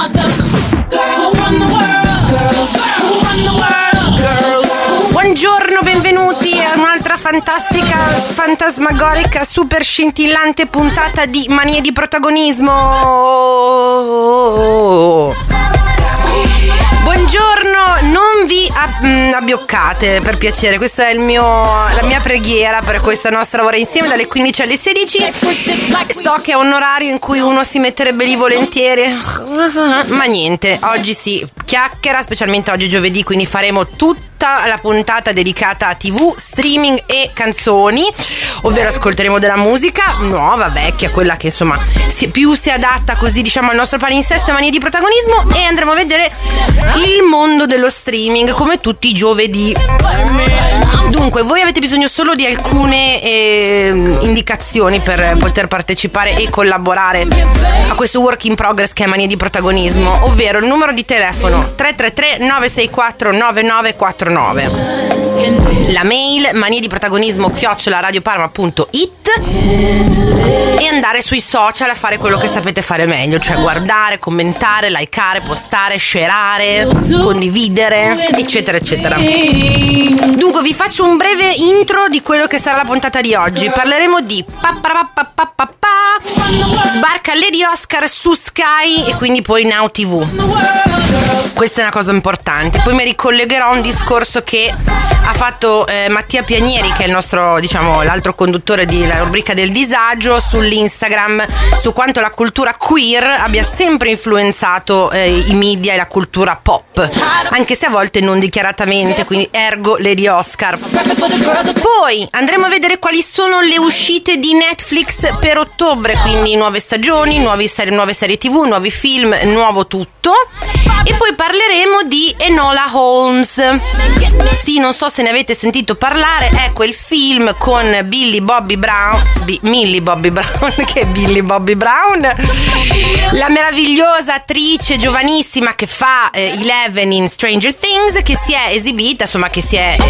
Buongiorno, benvenuti a un'altra fantastica, fantasmagorica, super scintillante puntata di Manie di Protagonismo. Buongiorno, non vi abbioccate per piacere, questa è la mia preghiera per questa nostra ora insieme dalle 15 alle 16. So che è un orario in cui uno si metterebbe lì volentieri, ma niente, oggi si chiacchiera, specialmente oggi giovedì, quindi faremo tutta la puntata dedicata a TV, streaming e canzoni, ovvero ascolteremo della musica nuova, vecchia, quella che insomma più si adatta così diciamo al nostro palinsesto e Manie di Protagonismo, e andremo a vedere il mondo dello streaming come tutti i giovedì. Dunque, voi avete bisogno solo di alcune indicazioni per poter partecipare e collaborare a questo work in progress che è Manie di Protagonismo, ovvero il numero di telefono 333 964 9949, la mail maniediprotagonismo@radioparma.it e andare sui social a fare quello che sapete fare meglio, cioè guardare, commentare, likeare, postare, shareare, condividere, eccetera eccetera. Dunque vi faccio un breve intro di quello che sarà la puntata di oggi. Parleremo di sbarca Lady Oscar su Sky e quindi poi Now TV. Questa è una cosa importante. Poi mi ricollegherò a un discorso che ha fatto Mattia Pianieri, che è il nostro, diciamo, l'altro conduttore della rubrica del disagio, sull'Instagram, su quanto la cultura queer abbia sempre influenzato i media e la cultura pop, anche se a volte non dichiaratamente, quindi ergo Lady Oscar. Poi andremo a vedere quali sono le uscite di Netflix per ottobre, quindi nuove stagioni, nuove serie TV, nuovi film, nuovo tutto. E poi parleremo di Enola Holmes. Sì, non so se ne avete sentito parlare, è quel film con Millie Bobby Brown, che è Billie Bobby Brown, la meravigliosa attrice giovanissima che fa Eleven in Stranger Things, che si è esibita, insomma che si è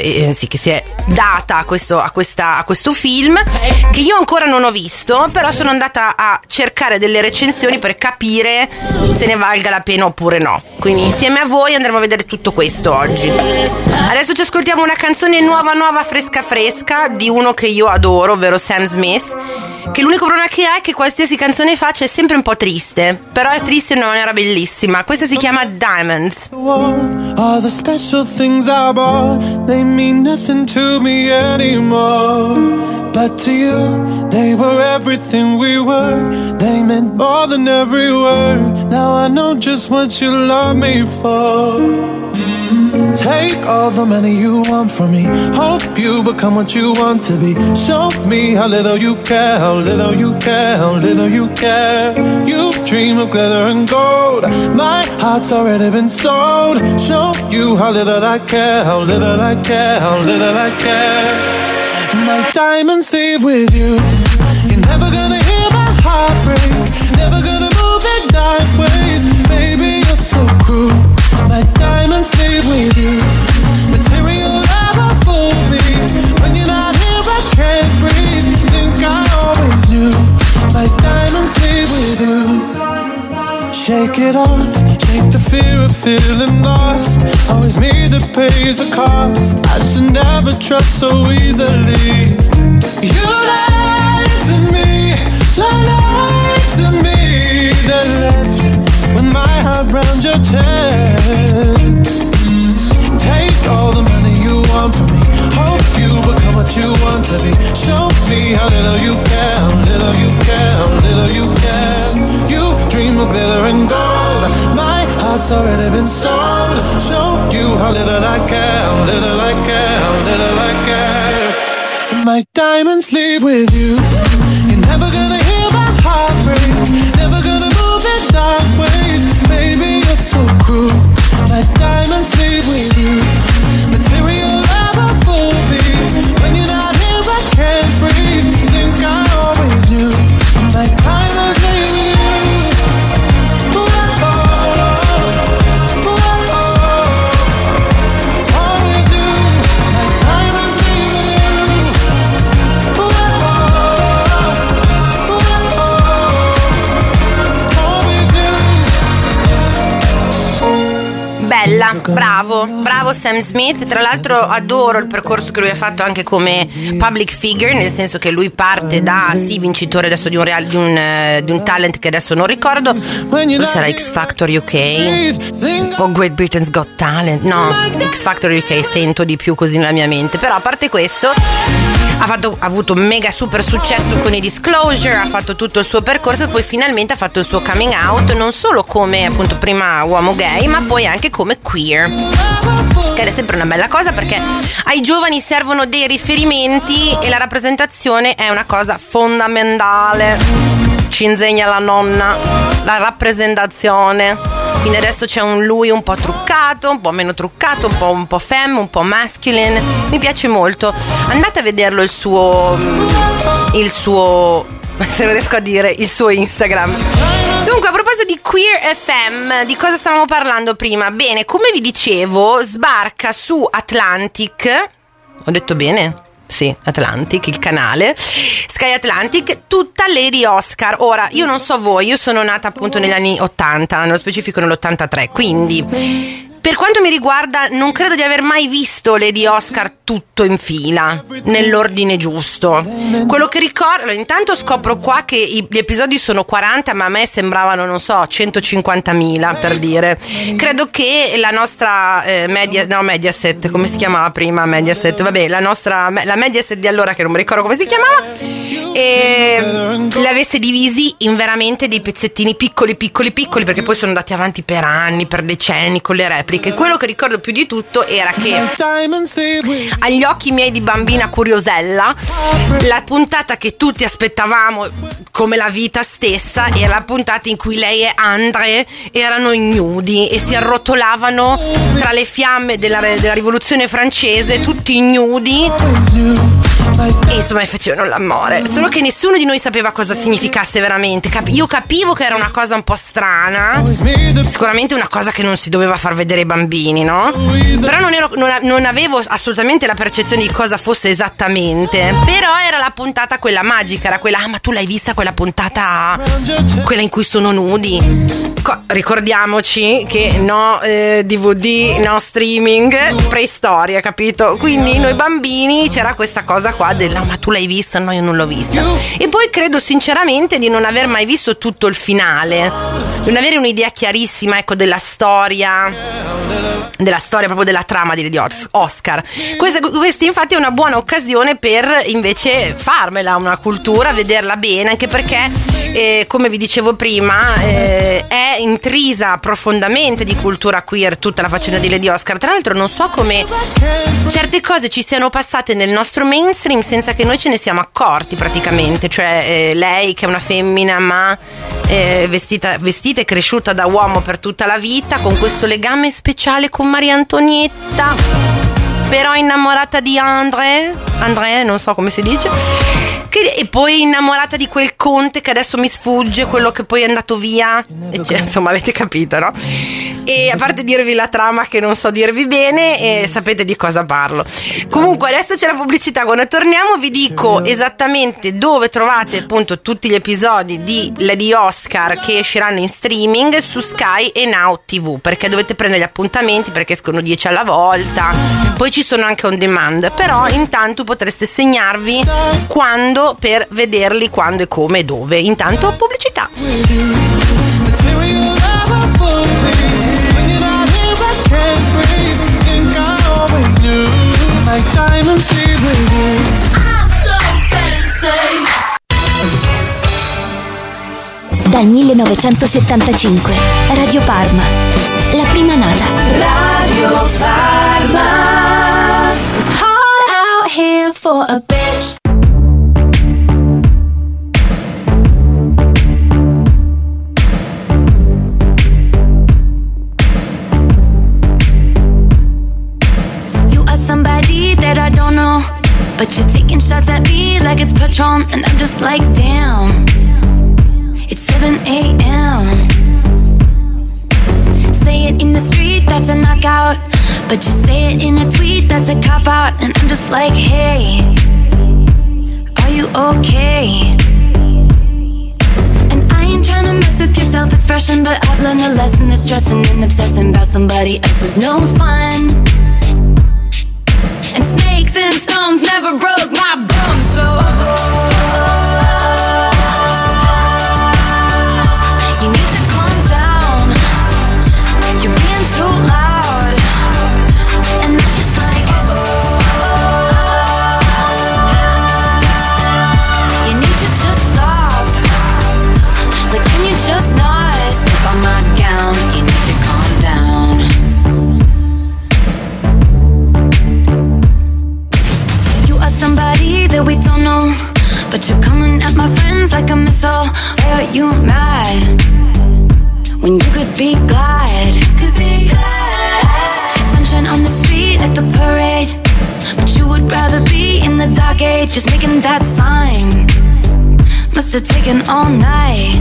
data a questo film, che io ancora non ho visto, però sono andata a cercare delle recensioni per capire se ne valga la pena oppure no. Quindi insieme a voi andremo a vedere tutto questo oggi. Adesso ci ascoltiamo una canzone nuova fresca di uno che io adoro, ovvero Sam Smith, che l'unico problema che ha è che qualsiasi canzone faccia è sempre un po' triste, però è triste in una maniera bellissima. Questa si chiama Diamonds. All the special things I bought, they mean nothing to me anymore. But to you, they were everything we were. They meant more than every word. Now I know just what you love me for. Take all the money you want from me. Hope you become what you want to be. Show me how little you care, how little you care, how little you care. You dream of glitter and gold. My heart's already been sold. Show you how little I care, how little I care, how little I care. My diamonds leave with you. You're never gonna hear my heart break. Never gonna move in dark ways. Baby, you're so cruel. My diamonds leave with you. Material never fooled me. When you're not here I can't breathe. Think I always knew. My diamonds leave with you. Shake it off, shake the fear of feeling lost. Always me that pays the cost. I should never trust so easily. You lied to me, lied to me. Then left with my heart round your chest. Take all the money you want from me. Hope you become what you want to be. Show me how little you care, how little you care, how little you care. You dream of glitter and gold. My heart's already been sold. Show you how little I care, how little I care, how little I care. My diamonds leave with you. You're never gonna hear my heart break. Never gonna move in dark ways. Baby, you're so cruel. My diamonds leave with you. Material never fooled me. When you're not here I can't breathe. Think I always knew. My diamonds leave with you. Always knew. My diamonds leave with you. Always knew. Bravo Sam Smith. Tra l'altro adoro il percorso che lui ha fatto anche come public figure, nel senso che lui parte da vincitore adesso di un talent che adesso non ricordo, sarà X Factor UK o Great Britain's Got Talent, no, X Factor UK sento di più così nella mia mente. Però a parte questo ha avuto mega super successo con i Disclosure, ha fatto tutto il suo percorso e poi finalmente ha fatto il suo coming out, non solo come appunto prima uomo gay ma poi anche come queer, che è sempre una bella cosa perché ai giovani servono dei riferimenti e la rappresentazione è una cosa fondamentale, ci insegna la nonna, la rappresentazione. Quindi adesso c'è un lui un po' truccato, un po' meno truccato, un po' femme, un po' masculine. Mi piace molto. Andate a vederlo il suo se non riesco a dire il suo Instagram. Dunque, a proposito di Queer FM, di cosa stavamo parlando prima? Bene, come vi dicevo, sbarca su Atlantic. Ho detto bene? Sì, Atlantic, il canale Sky Atlantic, tutta Lady Oscar. Ora, io non so voi, io sono nata appunto negli anni 80, nello specifico nell'83, quindi per quanto mi riguarda non credo di aver mai visto Lady Oscar tutto in fila, nell'ordine giusto. Quello che ricordo, intanto scopro qua che gli episodi sono 40, ma a me sembravano, non so, 150.000 per dire. Credo che la nostra Mediaset, come si chiamava prima Mediaset? Vabbè, la Mediaset di allora, che non mi ricordo come si chiamava, le avesse divisi in veramente dei pezzettini piccoli, perché poi sono andati avanti per anni, per decenni con le repliche. Quello che ricordo più di tutto era che agli occhi miei di bambina curiosella la puntata che tutti aspettavamo come la vita stessa era la puntata in cui lei e André erano ignudi e si arrotolavano tra le fiamme della rivoluzione francese, tutti ignudi, e insomma facevano l'amore, solo che nessuno di noi sapeva cosa significasse veramente. Io capivo che era una cosa un po' strana, sicuramente una cosa che non si doveva far vedere ai bambini, no? Però non avevo assolutamente la percezione di cosa fosse esattamente. Però era la puntata quella magica, era quella, ma tu l'hai vista quella puntata, quella in cui sono nudi? Ricordiamoci che no DVD, no streaming, preistoria, capito? Quindi noi bambini c'era questa cosa qua della, ma tu l'hai vista? No, io non l'ho vista. E poi credo sinceramente di non aver mai visto tutto il finale, non avere un'idea chiarissima, ecco, della storia proprio della trama di Lady Oscar. Questa infatti è una buona occasione per invece farmela una cultura, vederla bene, anche perché come vi dicevo prima è intrisa profondamente di cultura queer tutta la faccenda di Lady Oscar. Tra l'altro non so come certe cose ci siano passate nel nostro mainstream senza che noi ce ne siamo accorti praticamente, cioè lei che è una femmina ma vestita e cresciuta da uomo per tutta la vita, con questo legame speciale con Maria Antonietta, però innamorata di André, non so come si dice, e poi innamorata di quel conte che adesso mi sfugge, quello che poi è andato via, insomma avete capito, no? E a parte dirvi la trama che non so dirvi bene, sapete di cosa parlo. Comunque adesso c'è la pubblicità, quando torniamo vi dico esattamente dove trovate appunto tutti gli episodi di Lady Oscar che usciranno in streaming su Sky e Now TV, perché dovete prendere gli appuntamenti perché escono 10 alla volta, poi ci sono anche on demand, però intanto potreste segnarvi quando per vederli, quando e come e dove. Intanto pubblicità. Dal 1975 Radio Parma, la prima nata. Radio Parma. It's hard out here for a bitch. Somebody that I don't know, but you're taking shots at me like it's Patron, and I'm just like, damn, it's 7 a.m. Say it in the street, that's a knockout, but you say it in a tweet, that's a cop-out, and I'm just like, hey, are you okay? And I ain't tryna mess obsessed with your self-expression, but I've learned a lesson that stressing and obsessing about somebody else is no fun. And snakes and stones never broke my bones, so you need to calm down. You're being too loud, and I'm just like, you need to just stop. Like, can you just not step on my gown? You need to calm down. You are somebody that we don't know, but you're coming at my friends like a missile. Why are you mad when you could be glad? Could be glad. Sunshine on the street at the parade, but you would rather be in the dark age, just making that sign. Must have taken all night.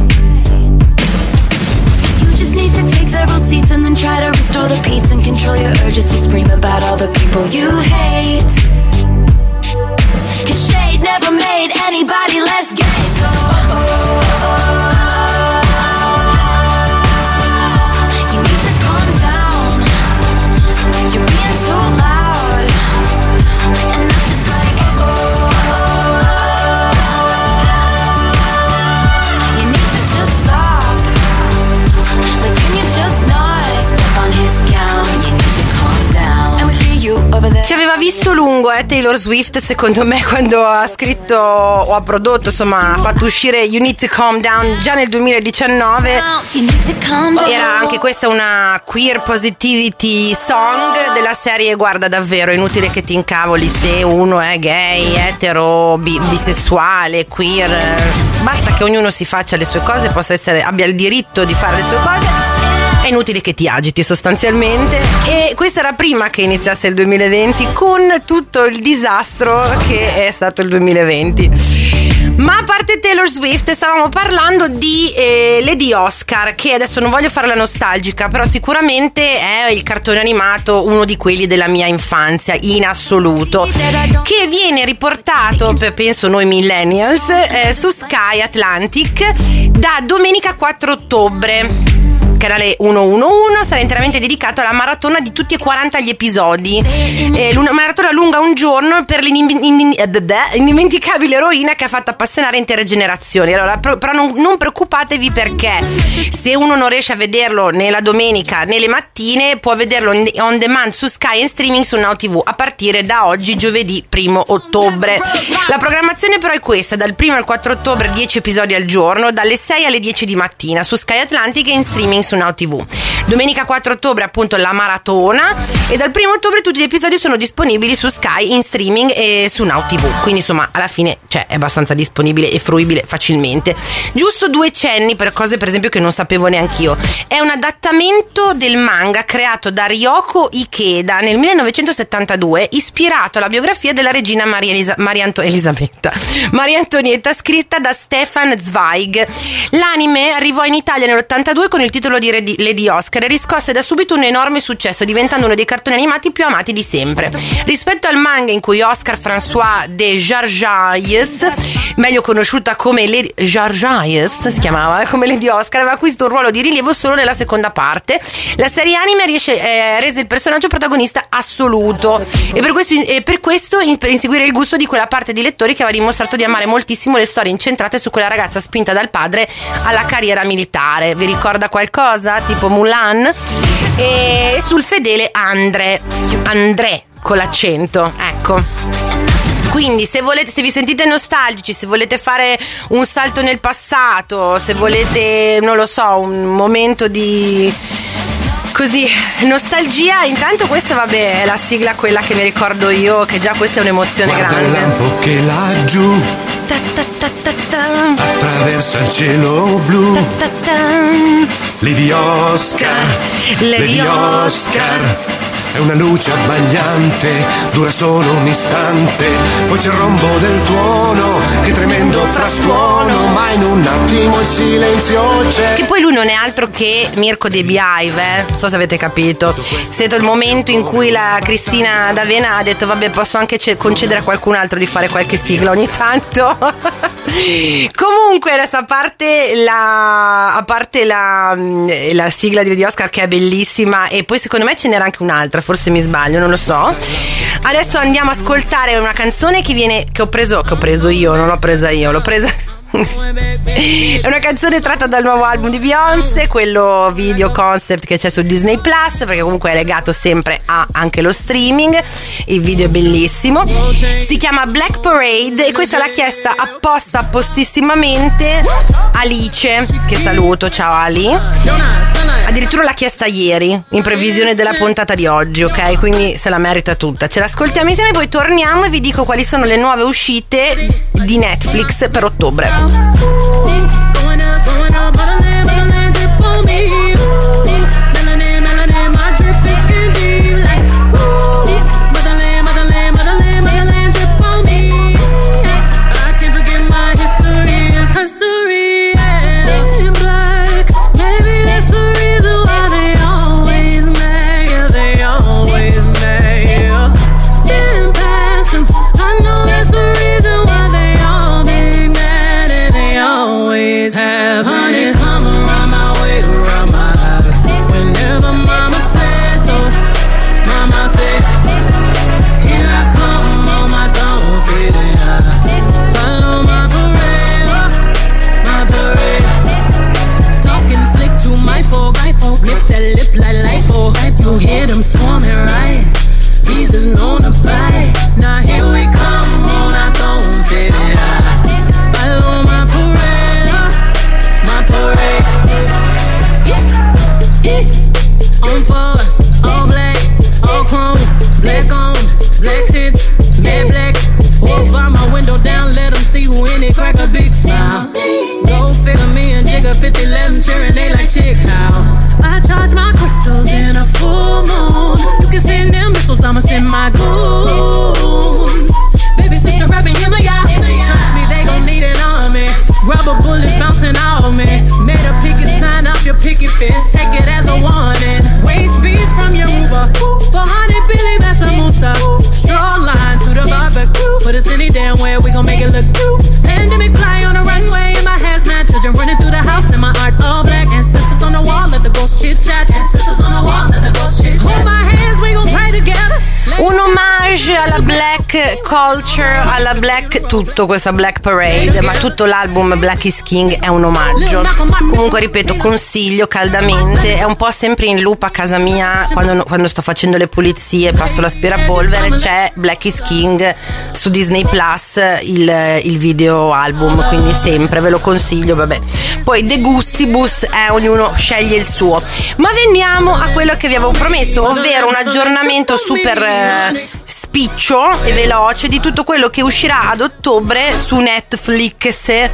You just need to take several seats and then try to restore the peace and control your urges to scream about all the people you hate. 'Cause shade never made anybody less gay, so you need to calm down. You're being too loud, and I'm just like, you need to just stop. Like, can you just not step on his gown? You need to calm down. And we see you over there. Ci aveva visto lungo Taylor Swift, secondo me, quando ha scritto o ha prodotto, insomma ha fatto uscire You Need to Calm Down già nel 2019. Era anche questa una queer positivity song della serie, guarda, davvero inutile che ti incavoli se uno è gay, etero, bisessuale, queer, basta che ognuno si faccia le sue cose, abbia il diritto di fare le sue cose. È inutile che ti agiti sostanzialmente, e questa era prima che iniziasse il 2020, con tutto il disastro che è stato il 2020. Ma a parte Taylor Swift, stavamo parlando di Lady Oscar, che adesso non voglio fare la nostalgica, però sicuramente è il cartone animato, uno di quelli della mia infanzia in assoluto, che viene riportato, penso noi millennials, su Sky Atlantic da domenica 4 ottobre. Canale 111 sarà interamente dedicato alla maratona di tutti e 40 gli episodi, una maratona lunga un giorno per l'indimenticabile eroina che ha fatto appassionare intere generazioni. Allora, però non preoccupatevi, perché se uno non riesce a vederlo nella domenica nelle mattine, può vederlo on demand su Sky in streaming su Now TV a partire da oggi, giovedì 1 ottobre. La programmazione però è questa: dal 1 al 4 ottobre 10 episodi al giorno, dalle 6 alle 10 di mattina su Sky Atlantic e in streaming su Now TV. Domenica 4 ottobre appunto la maratona, e dal 1 ottobre tutti gli episodi sono disponibili su Sky in streaming e su Now TV, quindi insomma alla fine è abbastanza disponibile e fruibile facilmente. Giusto due cenni per cose per esempio che non sapevo neanch'io. È un adattamento del manga creato da Ryoko Ikeda nel 1972, ispirato alla biografia della regina Maria Antonietta, scritta da Stefan Zweig. L'anime arrivò in Italia nell'82 con il titolo di Lady Oscar e riscosse da subito un enorme successo, diventando uno dei cartoni animati più amati di sempre. Rispetto al manga, in cui Oscar François de Jarjailles, meglio conosciuta come Lady Jarjailles, si chiamava come Lady Oscar, aveva acquisito un ruolo di rilievo solo nella seconda parte. La serie anime rese il personaggio protagonista assoluto, e per questo per inseguire il gusto di quella parte di lettori che aveva dimostrato di amare moltissimo le storie incentrate su quella ragazza spinta dal padre alla carriera militare. Vi ricorda qualcosa? Tipo Mulan? E sul fedele André con l'accento, ecco. Quindi se vi sentite nostalgici, se volete fare un salto nel passato, se volete, non lo so, un momento di così nostalgia, intanto questa vabbè è la sigla, quella che mi ricordo io, che già questa è un'emozione Guarda grande. il lampo che laggiù attraversa il cielo blu. Lady Oscar, Lady Oscar, è una luce abbagliante, dura solo un istante, poi c'è il rombo del tuono, che tremendo frastuono ma in un attimo il silenzio c'è. Che poi lui non è altro che Mirko De Behive, non so se avete capito. È stato il momento in cui la Cristina D'Avena ha detto vabbè, posso anche concedere a qualcun altro di fare qualche sigla ogni tanto. Comunque adesso, a parte la sigla di Oscar, che è bellissima, e poi secondo me ce n'era anche un'altra, forse mi sbaglio, non lo so. Adesso andiamo a ascoltare una canzone che ho preso io, non l'ho presa io, l'ho presa. È una canzone tratta dal nuovo album di Beyoncé, quello video concept che c'è su Disney Plus, perché comunque è legato sempre a anche lo streaming. Il video è bellissimo, si chiama Black Parade, e questa l'ha chiesta appostissimamente Alice, che saluto, ciao Ali. Addirittura l'ha chiesta ieri, in previsione della puntata di oggi, ok? Quindi se la merita tutta. Ce l'ascoltiamo insieme, poi torniamo e vi dico quali sono le nuove uscite di Netflix per ottobre. Culture, alla Black, tutto questa Black Parade, ma tutto l'album Black is King è un omaggio. Comunque ripeto, consiglio caldamente, è un po' sempre in loop a casa mia quando sto facendo le pulizie, passo l'aspirapolvere, c'è Black is King su Disney Plus, il video album, quindi sempre ve lo consiglio. Vabbè, poi De Gustibus è ognuno sceglie il suo. Ma veniamo a quello che vi avevo promesso, ovvero un aggiornamento super spiccio e veloce di tutto quello che uscirà ad ottobre su Netflix.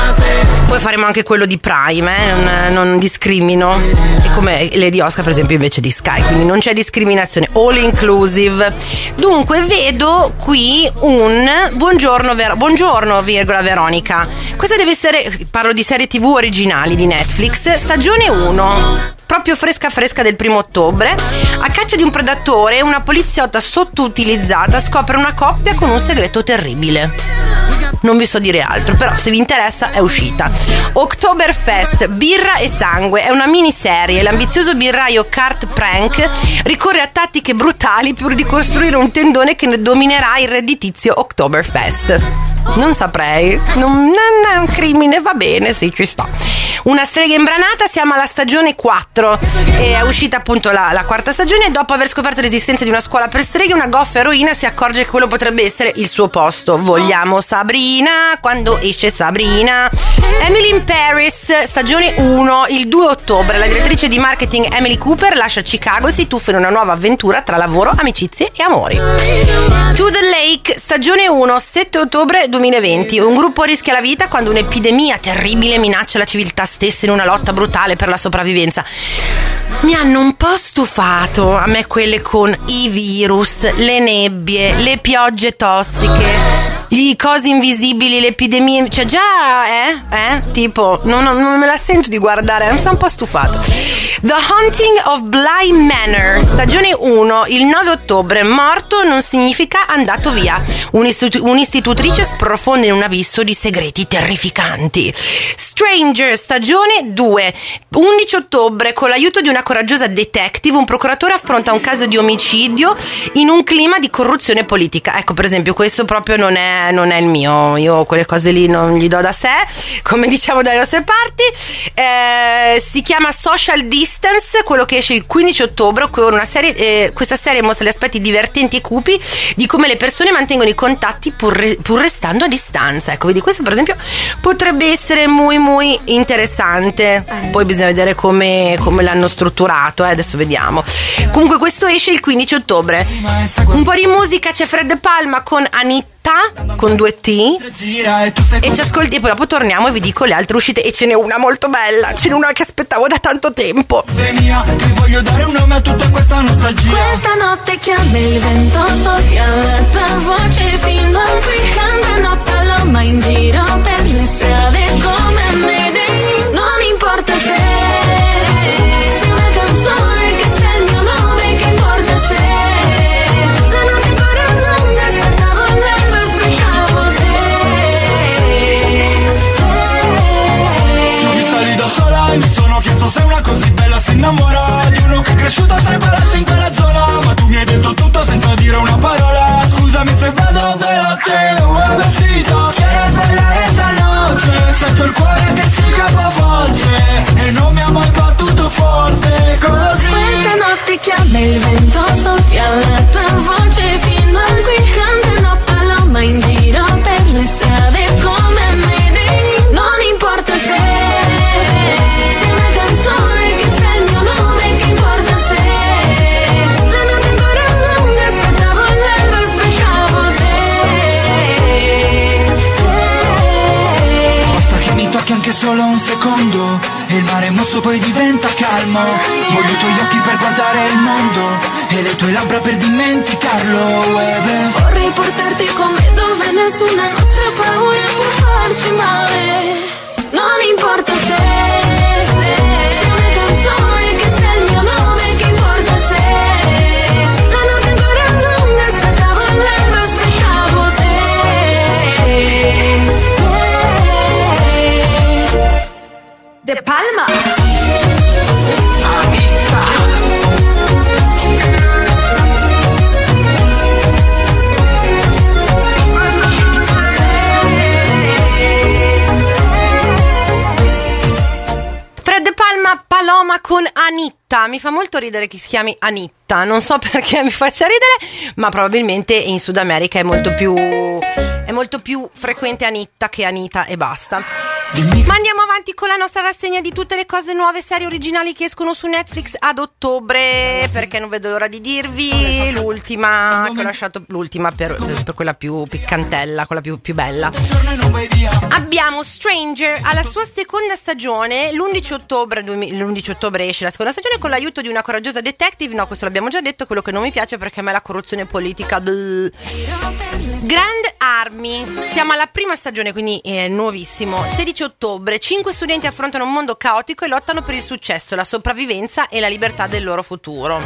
Poi faremo anche quello di Prime, non discrimino, e come le di Oscar per esempio invece di Sky, quindi non c'è discriminazione, all inclusive. Dunque vedo qui un buongiorno virgola Veronica. Questa deve essere, parlo di serie TV originali di Netflix, stagione 1, proprio fresca del 1 ottobre. A caccia di un predatore, una poliziotta sottoutilizzata scopre una coppia con un segreto terribile. Non vi so dire altro, però se vi interessa è uscita. Oktoberfest, birra e sangue, è una miniserie. L'ambizioso birraio Kurt Prank ricorre a tattiche brutali pur di costruire un tendone che ne dominerà il redditizio Oktoberfest. Non saprei, non è un crimine, va bene, sì, ci sta. Una strega imbranata, siamo alla stagione 4, è uscita appunto la quarta stagione, e dopo aver scoperto l'esistenza di una scuola per streghe, una goffa eroina si accorge che quello potrebbe essere il suo posto. Vogliamo Sabrina, quando esce Sabrina. Emily in Paris, stagione 1, il 2 ottobre, la direttrice di marketing Emily Cooper lascia Chicago e si tuffa in una nuova avventura tra lavoro, amicizie e amori. To the Lake, stagione 1, 7 ottobre 2020, un gruppo rischia la vita quando un'epidemia terribile minaccia la civiltà stessa in una lotta brutale per la sopravvivenza. Mi hanno un po' stufato a me quelle con i virus, le nebbie, le piogge tossiche. i cosi invisibili, le epidemie, cioè già tipo non me la sento di guardare, mi sono un po' stufato. The Haunting of Bly Manor, stagione 1, il 9 ottobre. Morto non significa andato via. Un'istitutrice sprofonda in un abisso di segreti terrificanti. Stranger, stagione 2, 11 ottobre. Con l'aiuto di una coraggiosa detective, un procuratore affronta un caso di omicidio in un clima di corruzione politica. Ecco, per esempio, questo proprio non è il mio. Io quelle cose lì non gli do da sé, come diciamo dalle nostre parti. Si chiama Social Distance, quello che esce il 15 ottobre, con una serie, questa serie mostra gli aspetti divertenti e cupi di come le persone mantengono i contatti pur restando a distanza. Ecco, vedi, questo per esempio potrebbe essere molto interessante. Poi bisogna vedere come l'hanno strutturato, adesso vediamo. Comunque questo esce il 15 ottobre. Un po' di musica, c'è Fred De Palma con Anitta con 2 T, e ci ascolti, e poi dopo torniamo e vi dico le altre uscite, e ce n'è una molto bella, ce n'è una che aspettavo da tanto tempo. Ti voglio dare un nome a tutta questa nostalgia. Questa notte chiama il vento, soffia la tua voce fino a qui, cantano paloma in giro per le strade come me. Non importa se una canzone che sta il mio nome, che importa se la notte ancora lunga, aspettavo l'alba, aspettavo te. Ti ho vista lì da sola e mi sono chiesto se una così bella si innamora di uno che è cresciuto a 3 palazzi in quella zona. Ma tu mi hai detto tutto senza dire una parola. Scusami se vado veloce, un vestito, quiero sbagliare stanotte. Sento il cuore che si capovolge e non mi ha mai battuto forte così. Questa notte chiama il vento, soffia la tua voce fino a qui, cantano paloma in giro per le strade come me. Non importa se una canzone che sta il mio nome, che importa se la notte ancora lunga, aspettavo l'alba, aspettavo te. Basta che mi tocchi anche solo un secondo e il mare mosso poi diventa calmo. Voglio i tuoi occhi per guardare il mondo e le tue labbra per dimenticarlo. Vorrei portarti con me dove nessuna nostra paura può farci male. Non importa se una canzone che sta il mio nome, che importa se la notte ancora lunga, aspettavo l'alba, aspettavo te. De Palma. Paloma con Anitta. Mi fa molto ridere che si chiami Anitta, non so perché mi faccia ridere, ma probabilmente in Sud America è molto più frequente Anitta che Anita e basta. Ma andiamo avanti con la nostra rassegna di tutte le cose nuove, serie originali che escono su Netflix ad ottobre, perché non vedo l'ora di dirvi l'ultima che ho lasciato, l'ultima per quella più piccantella, quella più bella. Abbiamo Stranger alla sua seconda stagione. L'11 ottobre esce la seconda stagione con l'aiuto di una coraggiosa detective. No, questo l'abbiamo già detto, quello che non mi piace perché a me la corruzione politica. Grand Army, siamo alla prima stagione, quindi è nuovissimo. 16 ottobre, 5 studenti affrontano un mondo caotico e lottano per il successo, la sopravvivenza e la libertà del loro futuro.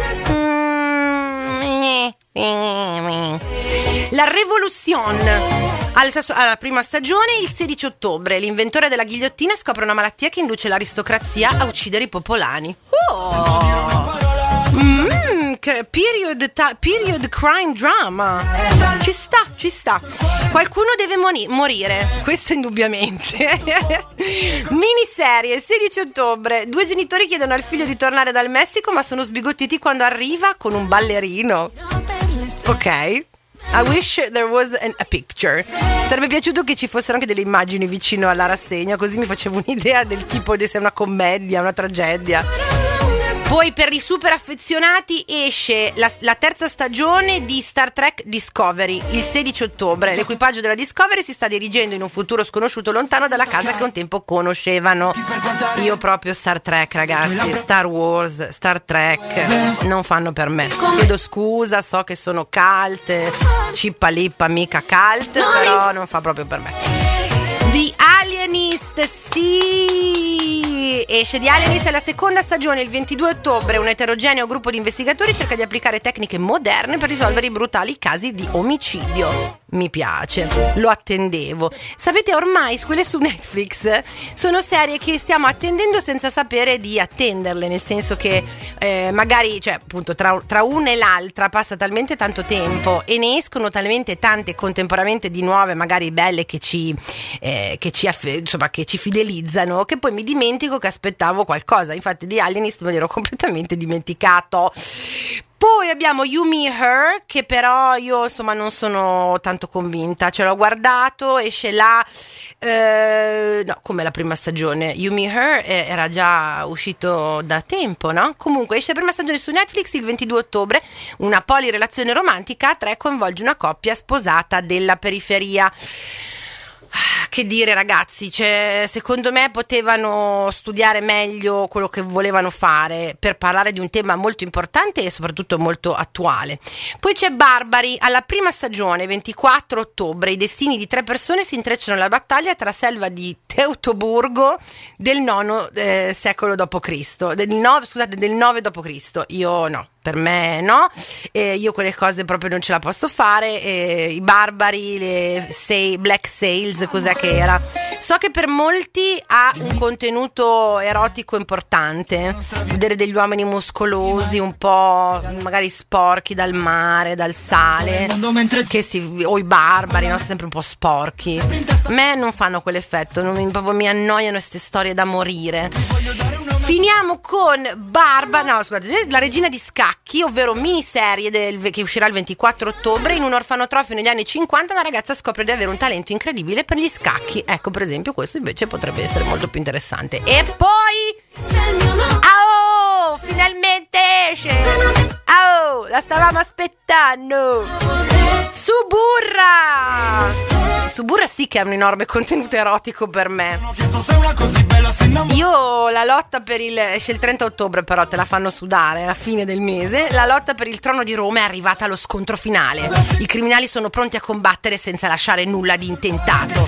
La Revolution alla prima stagione, il 16 ottobre l'inventore della ghigliottina scopre una malattia che induce l'aristocrazia a uccidere i popolani. Period crime drama. Ci sta. Qualcuno deve morire, questo indubbiamente. Miniserie, 16 ottobre. 2 genitori chiedono al figlio di tornare dal Messico, ma sono sbigottiti quando arriva con un ballerino. Ok. I wish there was a picture. Sarebbe piaciuto che ci fossero anche delle immagini vicino alla rassegna, così mi facevo un'idea del tipo di se è una commedia, una tragedia. Poi per i super affezionati esce la terza stagione di Star Trek Discovery il 16 ottobre. L'equipaggio della Discovery si sta dirigendo in un futuro sconosciuto lontano dalla casa che un tempo conoscevano. Io proprio Star Trek, ragazzi, Star Wars, Star Trek non fanno per me. Chiedo scusa, so che sono cult, cippa lippa mica cult, però non fa proprio per me. The Alienist, sì! Esce The Alienist, è la seconda stagione, il 22 ottobre. Un eterogeneo gruppo di investigatori cerca di applicare tecniche moderne per risolvere i brutali casi di omicidio. Mi piace, lo attendevo. Sapete, ormai quelle su Netflix sono serie che stiamo attendendo senza sapere di attenderle, nel senso che magari, cioè appunto tra una e l'altra passa talmente tanto tempo e ne escono talmente tante contemporaneamente di nuove, magari belle, che ci fidelizzano, che poi mi dimentico che aspettavo qualcosa. Infatti di Alienist me l'ero completamente dimenticato. Poi abbiamo You Me Her, che però io insomma non sono tanto convinta, ce l'ho guardato, esce come la prima stagione. You Me Her era già uscito da tempo, no? Comunque esce la prima stagione su Netflix il 22 ottobre, una polirelazione romantica a 3 coinvolge una coppia sposata della periferia. Che dire, ragazzi, cioè, secondo me potevano studiare meglio quello che volevano fare per parlare di un tema molto importante e soprattutto molto attuale. Poi c'è Barbari, alla prima stagione, 24 ottobre, i destini di 3 persone si intrecciano alla battaglia tra selva di Teutoburgo del IX secolo d.C. del 9 d.C. Io no. Per me no, io quelle cose proprio non ce la posso fare. I barbari, Black Sails, cos'è che era? So che per molti ha un contenuto erotico importante, vedere degli uomini muscolosi un po' magari sporchi dal mare, dal sale, o i barbari, no? Sempre un po' sporchi. A me non fanno quell'effetto, proprio mi annoiano queste storie da morire. Finiamo con La regina di scacchi, ovvero miniserie che uscirà il 24 ottobre. In un orfanotrofio negli anni 50 una ragazza scopre di avere un talento incredibile per gli scacchi. Ecco, per esempio, questo invece potrebbe essere molto più interessante. E poi finalmente esce! La stavamo aspettando! Suburra sì che ha un enorme contenuto erotico per me. Io la lotta esce il 30 ottobre, però te la fanno sudare alla fine del mese. La lotta per il trono di Roma è arrivata allo scontro finale. I criminali sono pronti a combattere senza lasciare nulla di intentato.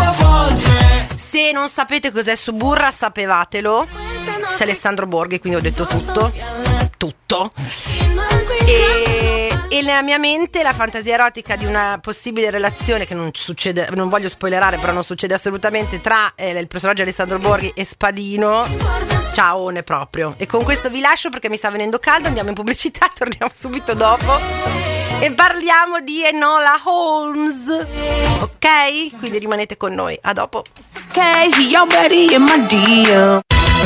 Se non sapete cos'è Suburra, sapevatelo. C'è Alessandro Borghi, quindi ho detto tutto. E nella mia mente la fantasia erotica di una possibile relazione che non succede, non voglio spoilerare, però non succede assolutamente, tra il personaggio Alessandro Borghi e Spadino. Ciaone proprio. E con questo vi lascio perché mi sta venendo caldo, andiamo in pubblicità, torniamo subito dopo e parliamo di Enola Holmes, ok? Quindi rimanete con noi, a dopo. Okay, you're ready in my deal.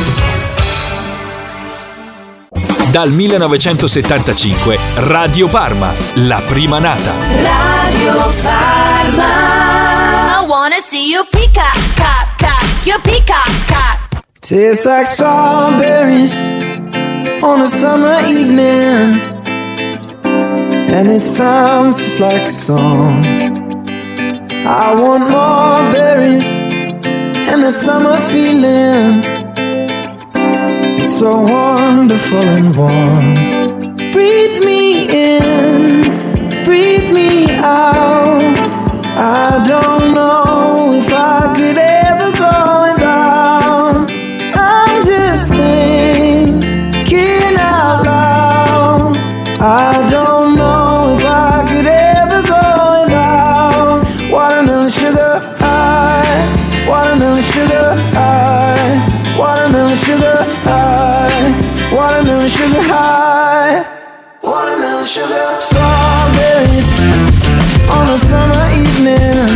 Dal 1975 Radio Parma, la prima nata. Radio Parma. I wanna see you peacock, cock, cock, your peacock, cock. Tastes like strawberries on a summer evening, and it sounds just like a song. I want more berries and that summer feeling. It's so wonderful and warm. Breathe me in, breathe me out. I don't know if I could ever go without. I'm just thinking out loud. I don't know if I could ever go without. Watermelon sugar high, watermelon sugar high, watermelon sugar high, watermelon sugar high, watermelon sugar. Strawberries on a summer evening,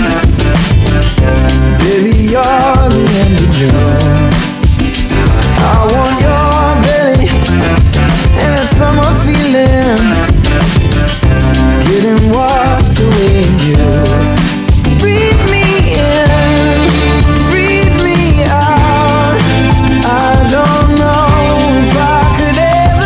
baby, you're the end of June. I want your belly and that summer feeling, getting washed away in you. Breathe me in, breathe me out. I don't know if I could ever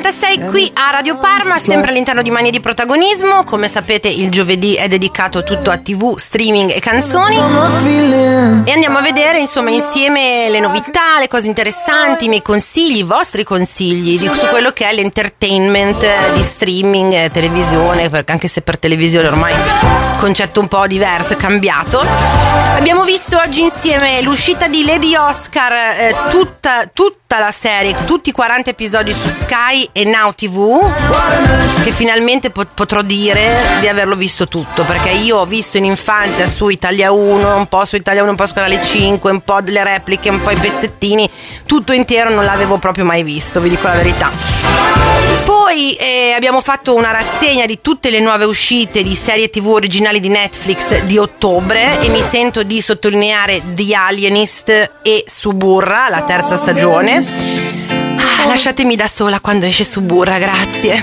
sei qui a Radio Parma, sempre all'interno di Manie di Protagonismo. Come sapete, il giovedì è dedicato tutto a TV, streaming e canzoni. E andiamo a vedere, insomma, insieme le novità, le cose interessanti, i miei consigli, i vostri consigli su quello che è l'entertainment di streaming, televisione, perché anche se per televisione ormai il concetto un po' diverso, è cambiato. Abbiamo visto oggi insieme l'uscita di Lady Oscar, tutta la serie, tutti i 40 episodi su Sky e Now TV, che finalmente potrò dire di averlo visto tutto, perché io ho visto in infanzia su Italia 1, un po' su Italia 1, un po' su Canale 5, un po' delle repliche, un po' i pezzettini, tutto intero non l'avevo proprio mai visto, vi dico la verità. Poi abbiamo fatto una rassegna di tutte le nuove uscite di serie TV originali di Netflix di ottobre, e mi sento di sottolineare The Alienist e Suburra, la terza stagione. Lasciatemi da sola quando esce Suburra, grazie.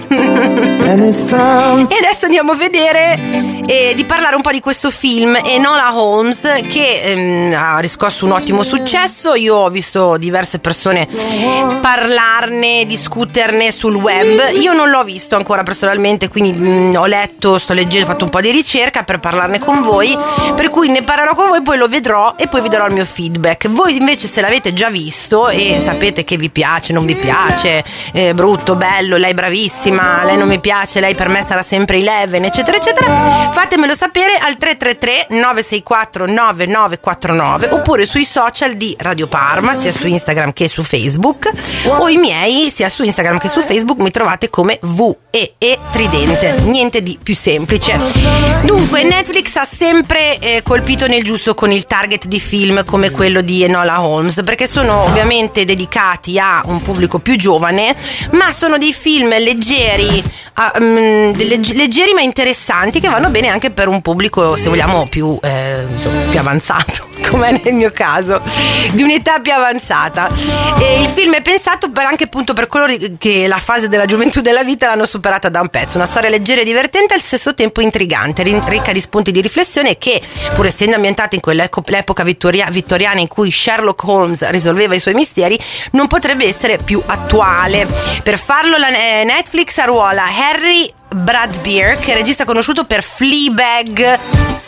E adesso andiamo a vedere di parlare un po' di questo film Enola Holmes, che ha riscosso un ottimo successo. Io ho visto diverse persone parlarne, discuterne sul web. Io non l'ho visto ancora personalmente, quindi ho letto, sto leggendo, ho fatto un po' di ricerca per parlarne con voi, per cui ne parlerò con voi, poi lo vedrò e poi vi darò il mio feedback. Voi invece, se l'avete già visto e sapete che vi piace, non vi piace, brutto, bello, lei bravissima, lei non mi piace, lei per me sarà sempre Eleven, eccetera eccetera, fatemelo sapere al 333 964 9949 oppure sui social di Radio Parma, sia su Instagram che su Facebook, o i miei, sia su Instagram che su Facebook mi trovate come VEE Tridente, niente di più semplice. Dunque, Netflix ha sempre colpito nel giusto con il target di film come quello di Enola Holmes, perché sono ovviamente dedicati a un pubblico più giovane, ma sono dei film leggeri ma interessanti, che vanno bene anche per un pubblico, se vogliamo, più avanzato, come nel mio caso, di un'età più avanzata. E il film è pensato anche appunto per coloro che la fase della gioventù della vita l'hanno superata da un pezzo. Una storia leggera e divertente, al stesso tempo intrigante, ricca di spunti di riflessione, che, pur essendo ambientata in quell'epoca vittoriana in cui Sherlock Holmes risolveva i suoi misteri, non potrebbe essere più attuale. Per farlo la Netflix arruola Harry Bradbeer, che è regista conosciuto per Fleabag.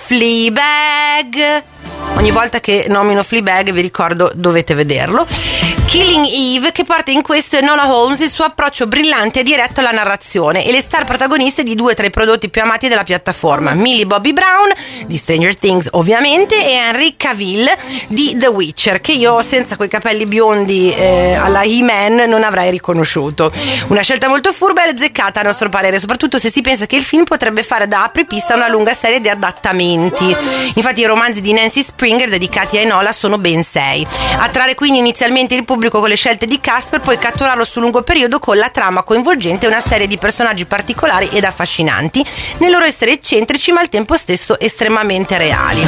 Ogni volta che nomino Fleabag vi ricordo, dovete vederlo. Killing Eve, che porta in questo Enola Holmes, il suo approccio brillante e diretto alla narrazione, e le star protagoniste di due tra i prodotti più amati della piattaforma, Millie Bobby Brown di Stranger Things ovviamente, e Henry Cavill di The Witcher, che io senza quei capelli biondi alla He-Man non avrei riconosciuto. Una scelta molto furba e azzeccata a nostro parere, soprattutto se si pensa che il film potrebbe fare da apripista a una lunga serie di adattamenti. Infatti i romanzi di Nancy Springer dedicati a Enola sono ben 6. Attrarre quindi inizialmente il pubblico con le scelte di cast, per poi catturarlo sul lungo periodo con la trama coinvolgente e una serie di personaggi particolari ed affascinanti nel loro essere eccentrici ma al tempo stesso estremamente reali.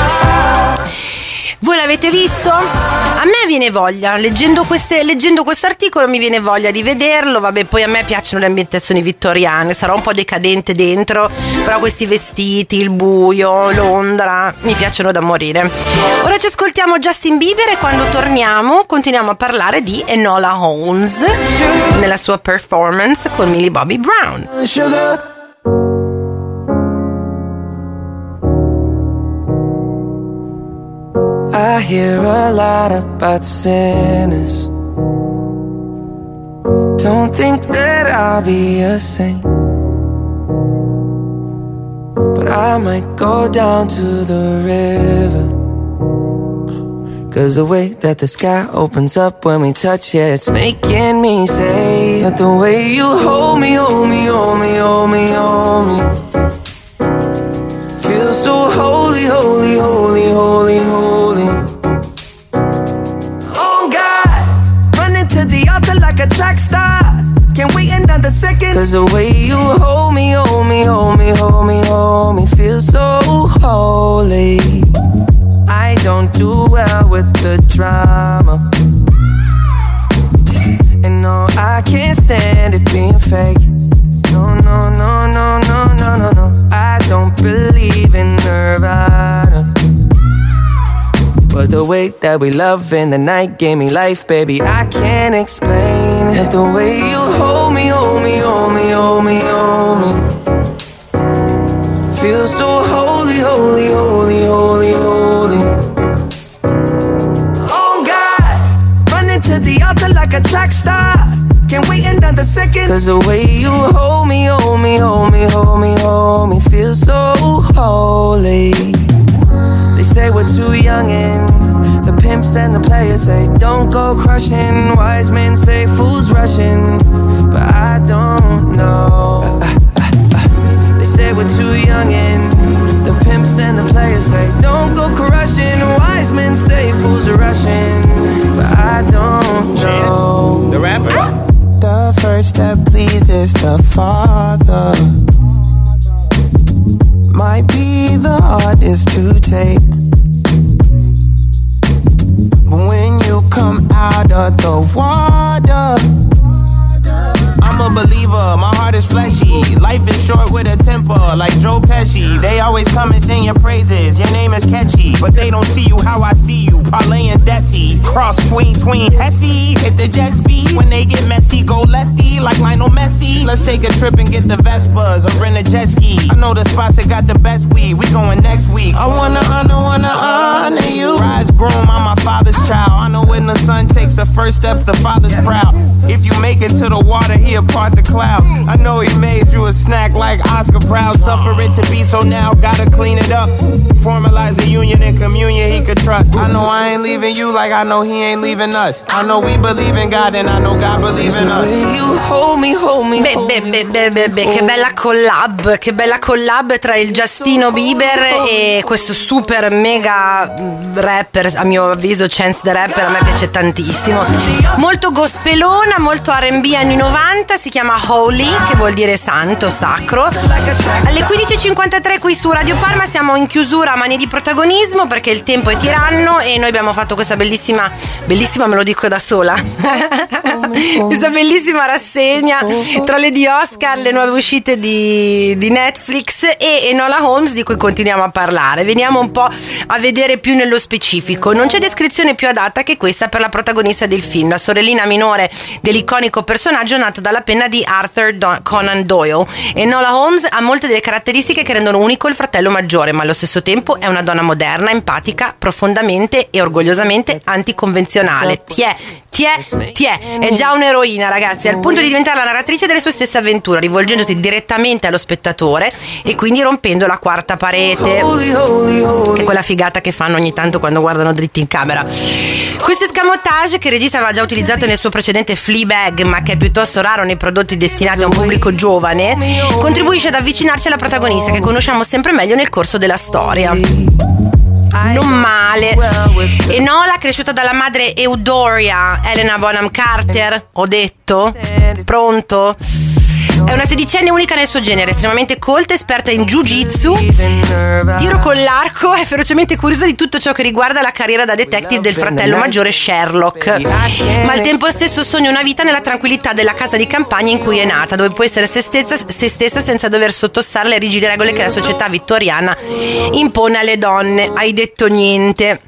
Voi l'avete visto? A me viene voglia, leggendo questo articolo mi viene voglia di vederlo. Vabbè, poi a me piacciono le ambientazioni vittoriane, sarò un po' decadente dentro, però questi vestiti, il buio, Londra, mi piacciono da morire. Ora ci ascoltiamo Justin Bieber e quando torniamo continuiamo a parlare di Enola Holmes nella sua performance con Millie Bobby Brown. I hear a lot about sinners. Don't think that I'll be a saint, but I might go down to the river. 'Cause the way that the sky opens up when we touch it, it's making me say that the way you hold me, hold me, hold me, hold me, hold me, feels so holy, holy, holy, holy, holy. Oh God, running to the altar like a track star. Can't wait another second. 'Cause the way you hold me, hold me, hold me, hold me, hold me, feels so holy. I don't do well with the drama, and no, I can't stand it being fake. No, no, no, no, no, no, no, no. I don't believe in Nirvana, but the way that we love in the night gave me life, baby. I can't explain it. The way you hold me, hold 'Cause the way you hold me, hold me, hold me, hold me, hold me, feels so holy. They say we're too young and the pimps and the players say don't go crushing. Wise men say fools rushing, but I don't know. They say we're too young and the pimps and the players say don't go crushing. Wise men say fools are rushing, but I don't know. The rapper. The first step pleases the Father. Might be the hardest to take, but when you come out of the water, I'm a believer, my heart is fleshy. Life is short with a temper, like Joe Pesci. They always come and sing your praises, your name is catchy, but they don't see you how I see you, Parlay and Desi. Cross tween, Hesse, hit the jet speed. When they get messy, go lefty, like Lionel Messi. Let's take a trip and get the Vespas, or rent a jet ski. I know the spots that got the best weed, we going next week. I wanna honor you. Rise groom, I'm my father's child. I know when the son takes the first step, the father's proud. If you make it to the water, he'll part the clouds. I know he made you a snack like Oscar Proud. Suffer it to be, so now gotta clean it up. Formalize the union and communion he could trust. I know I ain't leaving you like I know he ain't leaving us. I know we believe in God and I know God believes in us. You hold me, hold me. Che bella collab tra il Justino Bieber e questo super mega rapper, a mio avviso Chance the Rapper. A me piace tantissimo, molto gospelona, molto R&B anni 90. Si chiama Holy, che vuol dire santo, sacro. Alle 15.53 qui su Radio Parma siamo in chiusura a Mani di Protagonismo, perché il tempo è tiranno e noi abbiamo fatto questa bellissima me lo dico da sola questa bellissima rassegna tra le di Oscar, le nuove uscite di Netflix e Enola Holmes, di cui continuiamo a parlare. Veniamo un po' a vedere più nello specifico. Non c'è descrizione più adatta che questa per la protagonista del film, la sorellina minore dell'iconico personaggio nato dalla penna di Arthur Conan Doyle. Enola Holmes ha molte delle caratteristiche che rendono unico il fratello maggiore, ma allo stesso tempo è una donna moderna, empatica, profondamente e orgogliosamente anticonvenzionale. È già un'eroina, ragazzi, al punto di diventare la narratrice delle sue stesse avventure, rivolgendosi direttamente allo spettatore e quindi rompendo la quarta parete, che è quella figata che fanno ogni tanto quando guardano dritti in camera. Questo escamotage, che il regista aveva già utilizzato nel suo precedente Fleabag, ma che è piuttosto raro nei prodotti destinati a un pubblico giovane, contribuisce ad avvicinarci alla protagonista, che conosciamo sempre meglio nel corso della storia. Non male. Enola, cresciuta dalla madre Eudoria Helena Bonham Carter, ho detto? Pronto? È una sedicenne unica nel suo genere, estremamente colta, esperta in jiu-jitsu, tiro con l'arco e ferocemente curiosa di tutto ciò che riguarda la carriera da detective del fratello maggiore Sherlock. Ma al tempo stesso sogna una vita nella tranquillità della casa di campagna in cui è nata, dove può essere se stessa senza dover sottostare alle rigide regole che la società vittoriana impone alle donne. Hai detto niente.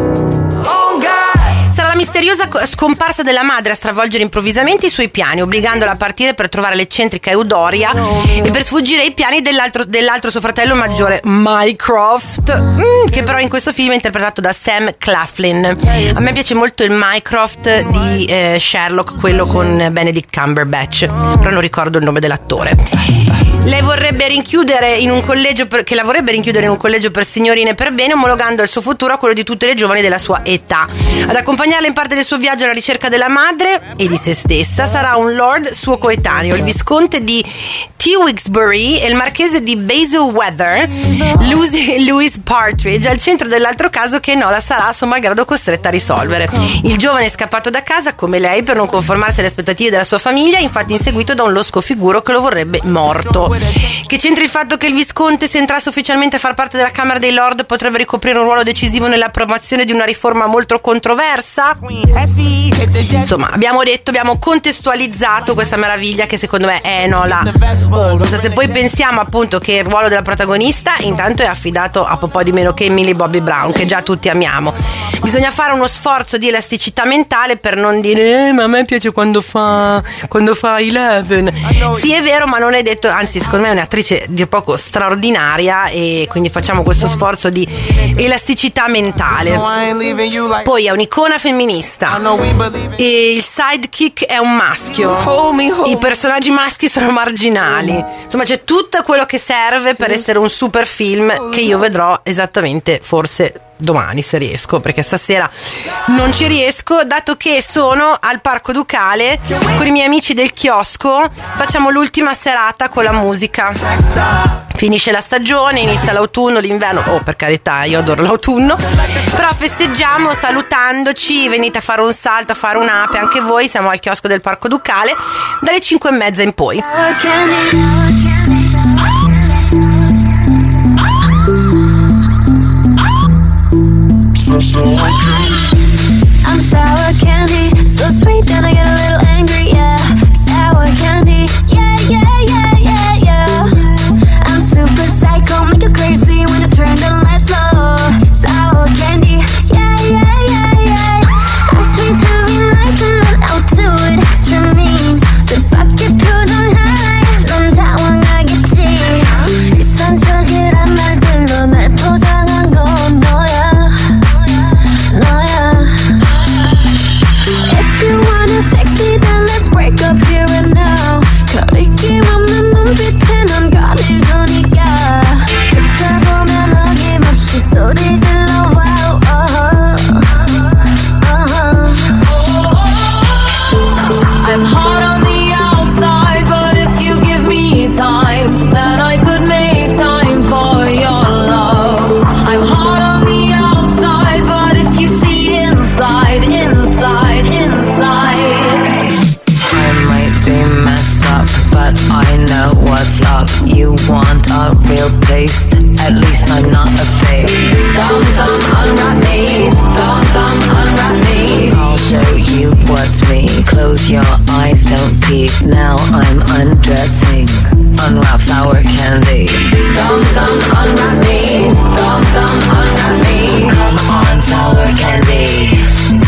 Sarà la misteriosa scomparsa della madre a stravolgere improvvisamente i suoi piani, obbligandola a partire per trovare l'eccentrica Eudoria e per sfuggire ai piani dell'altro suo fratello maggiore, Mycroft, che però in questo film è interpretato da Sam Claflin. A me piace molto il Mycroft di Sherlock, quello con Benedict Cumberbatch, però non ricordo il nome dell'attore. Lei vorrebbe rinchiudere in un collegio per signorine per bene, omologando il suo futuro a quello di tutte le giovani della sua età. Ad accompagnarla in parte del suo viaggio alla ricerca della madre e di se stessa sarà un lord suo coetaneo, il visconte di Tewkesbury e il marchese di Bayswater, Louis Partridge, al centro dell'altro caso che Enola sarà a suo malgrado costretta a risolvere. Il giovane è scappato da casa come lei per non conformarsi alle aspettative della sua famiglia, infatti inseguito da un losco figuro che lo vorrebbe morto. Che c'entri il fatto che il visconte, se entrasse ufficialmente a far parte della Camera dei Lord, potrebbe ricoprire un ruolo decisivo nell'approvazione di una riforma molto controversa? Insomma, abbiamo contestualizzato questa meraviglia che secondo me è Enola bonus. Se poi pensiamo appunto che il ruolo della protagonista intanto è affidato a po' di meno che Millie Bobby Brown, che già tutti amiamo. Bisogna fare uno sforzo di elasticità mentale per non dire ma a me piace quando fa Eleven. Sì, è vero, ma non è detto, anzi secondo me è un'attrice di poco straordinaria, e quindi facciamo questo sforzo di elasticità mentale. Poi è un'icona femminista e il sidekick è un maschio, i personaggi maschi sono marginali, insomma c'è tutto quello che serve per essere un super film che io vedrò esattamente forse domani se riesco, perché stasera non ci riesco, dato che sono al Parco Ducale con i miei amici del chiosco. Facciamo l'ultima serata con la musica, finisce la stagione, inizia l'autunno, l'inverno, per carità io adoro l'autunno, però festeggiamo salutandoci, venite a fare un salto, a fare un'ape anche voi, siamo al chiosco del Parco Ducale dalle 5:30 in poi. I'm sour candy, so sweet and I get a little angry, yeah. Sour candy, yeah, yeah, yeah, yeah, yeah. I'm super psycho, make you crazy when I turn the lights low. Sour candy, yeah, yeah, yeah, yeah. Ask me to be nice and then I'll do it extra mean. The bucket goes on high, 넌 당황하겠지. 비싼 척이란 말들로 날 포장한 건 너야. If you wanna fix me, then let's break up here and now. 거리낌 없는 눈빛에 넌 거리려니까. 듣다 보면 어김없이 소리 질러. Wow, I'm hot on the outside, but if you give me time, then I could make time for your love. I'm hot on the outside, but if you see inside, inside, inside. I might be messed up, but I know what's up. You want a real taste? At least I'm not a fake. Come, unwrap me. Come, unwrap me. I'll show you what's me. Close your eyes, don't peek. Now I'm undressing. Unwrap sour candy. Come, unwrap me. Come, unwrap me. Come on, sour candy.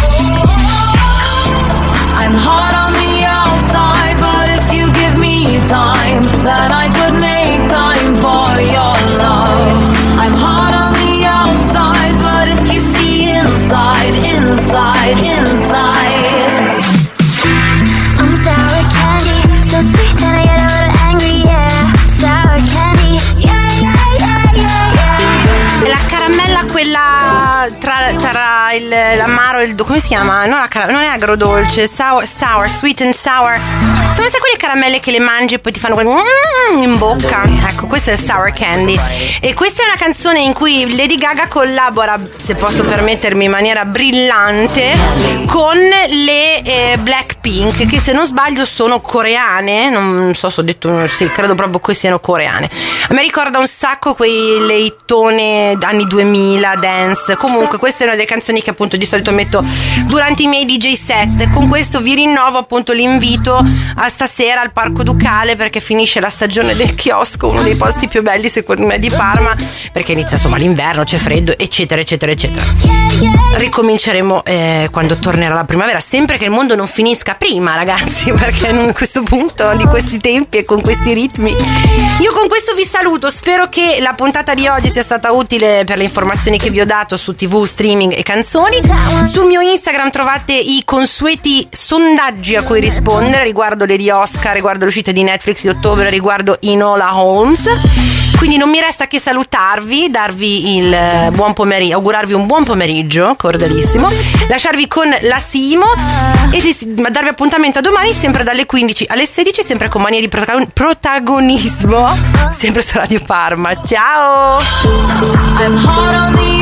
I'm hot on the outside, but if you give me time, then I could make time for your love. I'm hot on the outside, but if you see inside, inside, inside. I'm sour candy, so sweet that I get a little angry, yeah. Sour candy, yeah, yeah, yeah, yeah, yeah. La caramella quella tra l'amaro e il come si chiama? Non è agrodolce, sour, sweet and sour. Sono sai quelle caramelle che le mangi e poi ti fanno in bocca? Ecco, questa è sour candy. E questa è una canzone in cui Lady Gaga collabora, se posso permettermi, in maniera brillante con le Blackpink, che se non sbaglio sono coreane. Non so se ho detto, sì, credo proprio che siano coreane. A me ricorda un sacco quei leittone anni 2000 dance. Comunque questa è una delle canzoni che appunto di solito metto durante i miei DJ set. Con questo vi rinnovo appunto l'invito a stasera al Parco Ducale, perché finisce la stagione del chiosco, uno dei posti più belli secondo me di Parma, perché inizia insomma l'inverno, c'è freddo, eccetera eccetera eccetera. Ricominceremo quando tornerà la primavera, sempre che il mondo non finisca prima, ragazzi, perché a questo punto di questi tempi e con questi ritmi io con questo vi saluto. Spero che la puntata di oggi sia stata utile per le informazioni che vi ho dato su TV, streaming e canzoni. Sul mio Instagram trovate i consueti sondaggi a cui rispondere riguardo Lady Oscar, riguardo l'uscita di Netflix di ottobre, riguardo Enola Holmes. Quindi non mi resta che salutarvi, darvi il buon pomeriggio, augurarvi un buon pomeriggio, cordialissimo, lasciarvi con la Simo e darvi appuntamento a domani sempre dalle 15 alle 16, sempre con mania di protagonismo, sempre su Radio Parma. Ciao!